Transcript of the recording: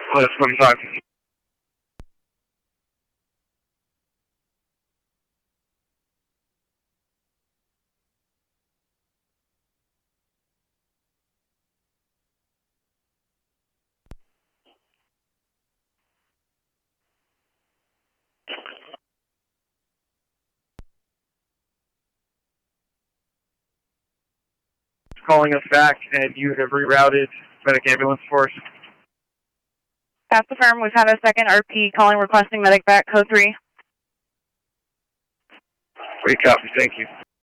Plus 25. Calling us back, and you have rerouted medic ambulance for us. Pass the firm. We've had a second RP calling requesting medic back, code 3. Great copy, thank you.